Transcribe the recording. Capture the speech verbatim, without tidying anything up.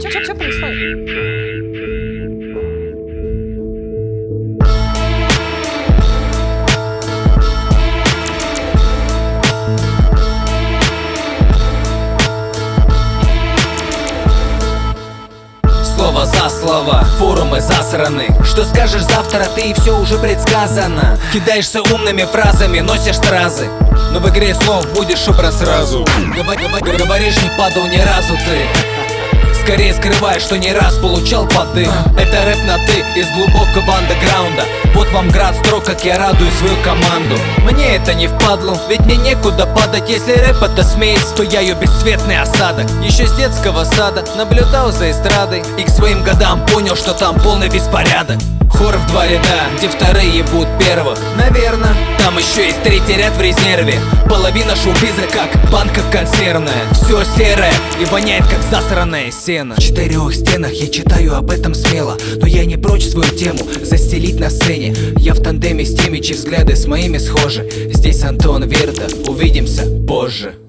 Что происходит? Слово за слово, форумы засраны. Что скажешь завтра, ты и все уже предсказано. Кидаешься умными фразами, носишь стразы, но в игре слов будешь образ сразу. Говор- Говоришь, не падал ни разу ты. Скорее скрываешь, что не раз получал подых. Это рэп на ты из глубокого андеграунда. Вот вам град строк, как я радую свою команду. Мне это не впадло, ведь мне некуда падать. Если рэп это смесь, то я ее бесцветный осадок. Еще с детского сада наблюдал за эстрадой и к своим годам понял, что там полный беспорядок. Хор в два ряда, где вторые ебут первых. Наверно, там еще есть третий ряд в резерве. Половина шоу-биза как банка консервная. Все серое и воняет как засранное сено. В четырех стенах я читаю об этом смело, но я не прочь свою тему застелить на сцене. Я в тандеме с теми, чьи взгляды с моими схожи. Здесь Антон Верда, увидимся позже.